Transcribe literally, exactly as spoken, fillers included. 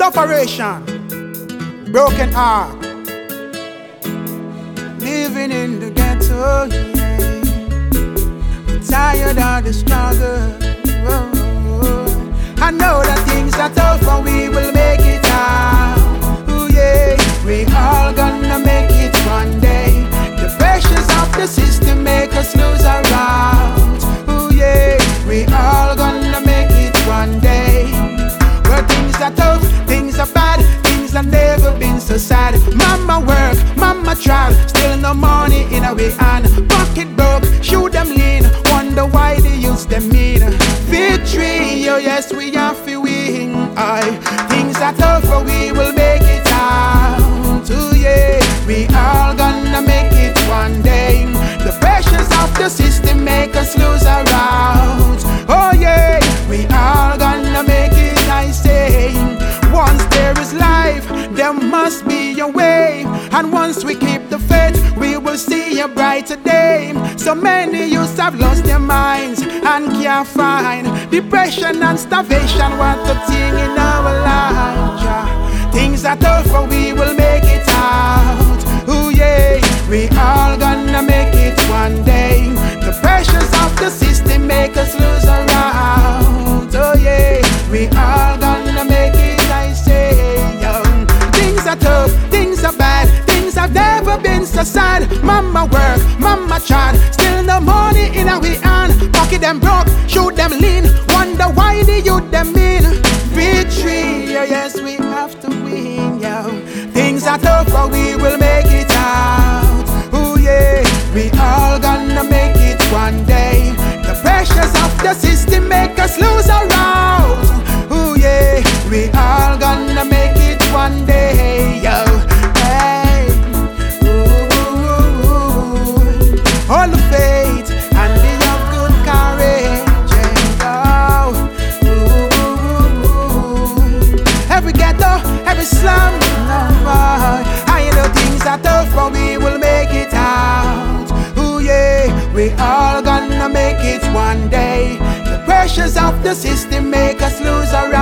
Sufferation, broken heart, living in the ghetto, yeah. Tired of the struggle. I know that things are tough, but we will make it out. Ooh, yeah. We all gonna make it one day. The pressures of the system make us lose our route. Ooh, yeah. We all gonna make it one day. Where things are tough, things are bad, things have never been so sad. Mama work, mama try, still no money in our hand. Pocket broke, shoot them lean, wonder why they use them mean. Victory, oh yes, we have to win. Aye. Things are tough, but we will make it out. Oh yeah, we all gonna make it one day. The pressures of the system make us lose our route. Oh yeah, we all gonna make it, I say. Once there is life, there must be a way. And once we keep the faith, we will see a brighter day. So many youths have lost their minds and can't find. Depression and starvation, what a thing in our lives, yeah. Things are tough, but we will make it out. Ooh yeah, we all gonna make it one day. The pressures of the system make us lose our route. Oh yeah, we all gonna make it, I say, yo. Things are tough, things are bad, things have never been so sad. Mama work, mama try, still no money in our hand. Pocket them broke, shoot them lean, wonder why the youth them mean. Victory, yeah, yes, we have to win, yo. Things are tough, but we will make it out. Ooh yeah, we all gonna make it one day. The pressures of the system make us lose our route. Ooh yeah, we all gonna make it one day, yo. Hey, ooh, ooh, ooh. All the faith and be of good courage, yeah, oh. Ooh, ooh, ooh. Every ghetto, every slum, number. I know things are tough, but we will make it out. Ooh yeah, we all gonna make it one day. The pressures of the system make us lose our